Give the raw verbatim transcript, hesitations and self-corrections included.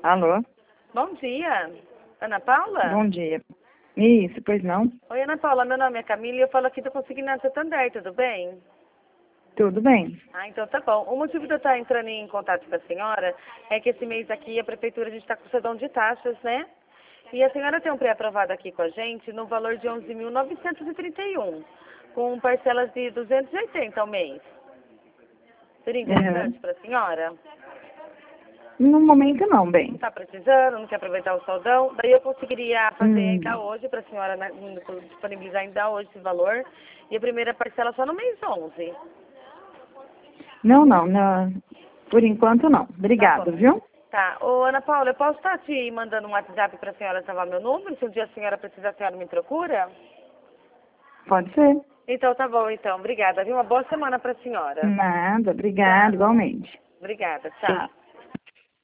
Alô? Bom dia. Ana Paula? Bom dia. Isso, pois não? Oi, Ana Paula. Meu nome é Camila e eu falo aqui do Consignado Santander, tudo bem? Tudo bem. Ah, então tá bom. O motivo de eu estar entrando em contato com a senhora é que esse mês aqui a prefeitura a gente está com cedão de taxas, né? E a senhora tem um pré-aprovado aqui com a gente no valor de onze mil novecentos e trinta e um, com parcelas de duzentos e oitenta ao mês. Seria interessante Uhum. para a senhora? No momento não, Não bem. está precisando, não quer aproveitar o soldão? Daí eu conseguiria fazer Hum. ainda hoje para a senhora né, disponibilizar ainda hoje esse valor. E a primeira parcela só no mês onze. Não, não, não. Por enquanto não. Tá Obrigado, bom. viu? Tá. Ô, Ana Paula, eu posso estar te mandando um WhatsApp para a senhora salvar meu número? Se um dia a senhora precisar, a senhora me procura? Pode ser. Então tá bom, então. Obrigada. Viu? Uma boa semana para a senhora. Nada, obrigado, Tchau. igualmente. Obrigada. Tchau. Tchau.